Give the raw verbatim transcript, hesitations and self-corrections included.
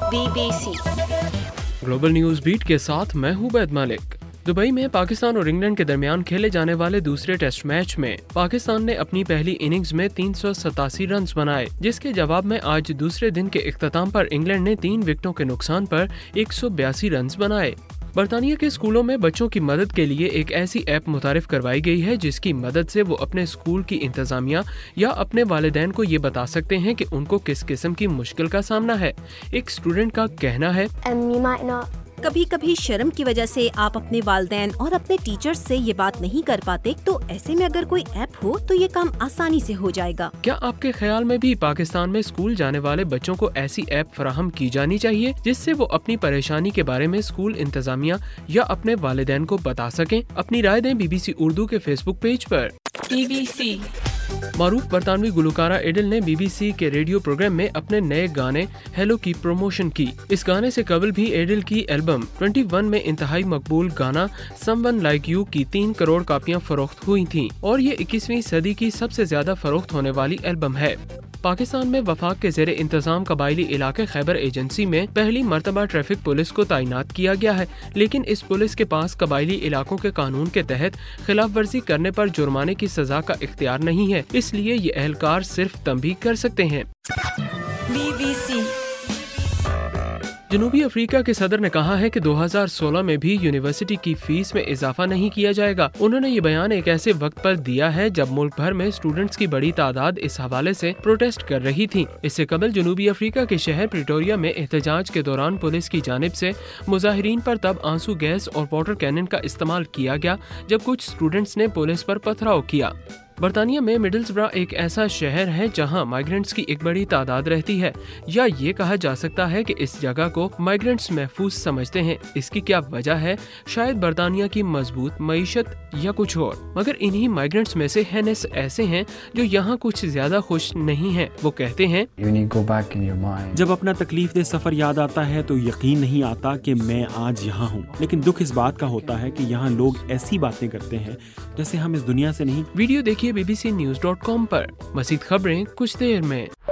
Be B C global news beat کے ساتھ میں ہوں عبید مالک۔ دبئی میں پاکستان اور انگلینڈ کے درمیان کھیلے جانے والے دوسرے ٹیسٹ میچ میں پاکستان نے اپنی پہلی اننگز میں تین سو ستاسی رنز بنائے، جس کے جواب میں آج دوسرے دن کے اختتام پر انگلینڈ نے تین وکٹوں کے نقصان پر ایک سو بیاسی رنز بنائے۔ برطانیہ کے اسکولوں میں بچوں کی مدد کے لیے ایک ایسی ایپ متعارف کروائی گئی ہے جس کی مدد سے وہ اپنے اسکول کی انتظامیہ یا اپنے والدین کو یہ بتا سکتے ہیں کہ ان کو کس قسم کی مشکل کا سامنا ہے۔ ایک اسٹوڈنٹ کا کہنا ہے، کبھی کبھی شرم کی وجہ سے آپ اپنے والدین اور اپنے ٹیچر سے یہ بات نہیں کر پاتے، تو ایسے میں اگر کوئی ایپ ہو تو یہ کام آسانی سے ہو جائے گا۔ کیا آپ کے خیال میں بھی پاکستان میں اسکول جانے والے بچوں کو ایسی ایپ فراہم کی جانی چاہیے جس سے وہ اپنی پریشانی کے بارے میں اسکول انتظامیہ یا اپنے والدین کو بتا سکیں؟ اپنی رائے دیں بی بی سی اردو کے فیس بک پیج پر۔ بی بی سی معروف برطانوی گلوکارہ ایڈل نے بی بی سی کے ریڈیو پروگرام میں اپنے نئے گانے ہیلو کی پروموشن کی۔ اس گانے سے قبل بھی ایڈل کی البم اکیس میں انتہائی مقبول گانا سم ون لائک یو کی تین کروڑ کاپیاں فروخت ہوئی تھیں اور یہ اکیسویں صدی کی سب سے زیادہ فروخت ہونے والی البم ہے۔ پاکستان میں وفاق کے زیر انتظام قبائلی علاقے خیبر ایجنسی میں پہلی مرتبہ ٹریفک پولیس کو تعینات کیا گیا ہے، لیکن اس پولیس کے پاس قبائلی علاقوں کے قانون کے تحت خلاف ورزی کرنے پر جرمانے کی سزا کا اختیار نہیں ہے، اس لیے یہ اہلکار صرف تنبیہ کر سکتے ہیں۔ بی بی سی جنوبی افریقہ کے صدر نے کہا ہے کہ دو ہزار سولہ میں بھی یونیورسٹی کی فیس میں اضافہ نہیں کیا جائے گا۔ انہوں نے یہ بیان ایک ایسے وقت پر دیا ہے جب ملک بھر میں اسٹوڈنٹس کی بڑی تعداد اس حوالے سے پروٹیسٹ کر رہی تھی۔ اس سے قبل جنوبی افریقہ کے شہر پریٹوریا میں احتجاج کے دوران پولیس کی جانب سے مظاہرین پر تب آنسو گیس اور واٹر کینن کا استعمال کیا گیا جب کچھ اسٹوڈنٹس نے پولیس پر پتھراؤ کیا۔ برطانیہ میں مڈلسبرا ایک ایسا شہر ہے جہاں مائیگرنٹس کی ایک بڑی تعداد رہتی ہے، یا یہ کہا جا سکتا ہے کہ اس جگہ کو مائیگرنٹس محفوظ سمجھتے ہیں۔ اس کی کیا وجہ ہے؟ شاید برطانیہ کی مضبوط معیشت یا کچھ اور، مگر انہی مائیگرنٹس میں سے ہینس ایسے ہیں جو یہاں کچھ زیادہ خوش نہیں ہیں۔ وہ کہتے ہیں، جب اپنا تکلیف دہ سفر یاد آتا ہے تو یقین نہیں آتا کہ میں آج یہاں ہوں، لیکن دکھ اس بات کا ہوتا ہے کہ یہاں لوگ ایسی باتیں کرتے ہیں جیسے ہم اس دنیا سے نہیں۔ ویڈیو دیکھیے B B C news dot com پر۔ مزید خبریں کچھ دیر میں۔